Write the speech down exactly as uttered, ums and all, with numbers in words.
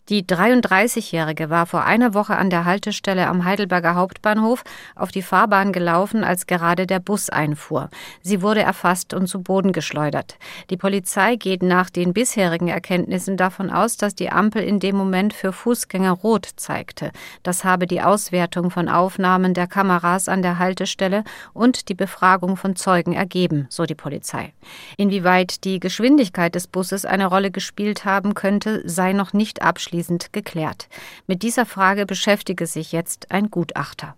Die dreiunddreißigjährige war vor einer Woche an der Haltestelle am Heidelberger Hauptbahnhof auf die Fahrbahn gelaufen, als gerade der Bus einfuhr. Sie wurde erfasst und zu Boden geschleudert. Die Polizei geht nach den bisherigen Erkenntnissen davon aus, dass die Ampel in dem Moment für Fußgänger rot zeigte. Das habe die Auswertung von Aufnahmen der Kameras an der Haltestelle und die Befragung von Zeugen ergeben, so die Polizei. Inwieweit die Geschwindigkeit des Busses eine Rolle gespielt haben könnte, sei noch nicht abschließend geklärt. Mit dieser Frage beschäftige sich jetzt ein Gutachter.